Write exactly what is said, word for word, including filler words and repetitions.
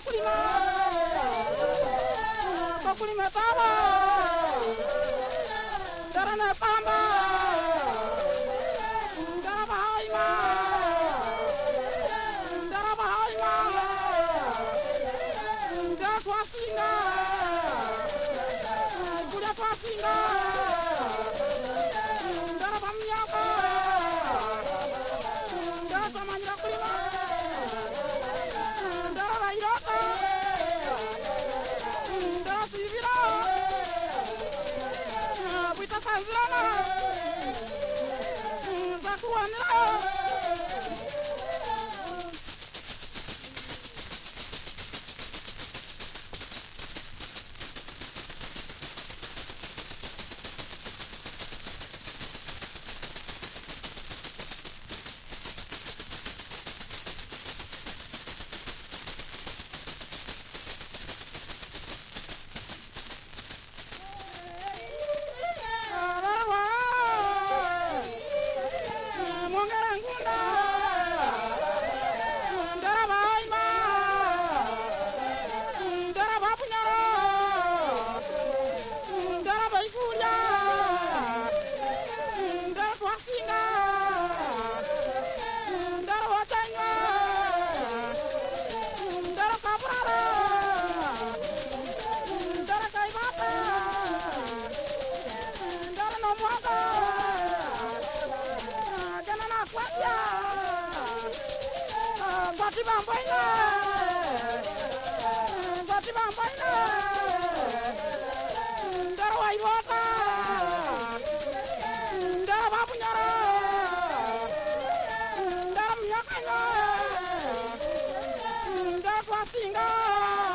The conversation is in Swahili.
kulima ko kulima tawa darana pamba dara bahaima dara bahaima dara twasinga kuda twasinga dara bamyaka dara tamanya kulima dara bairaka dara sivira buita sanzana bakuana Bati bambaina, bati bambaina, dara wairota, dara bapunyara, dara miyakanya, dara twasinga.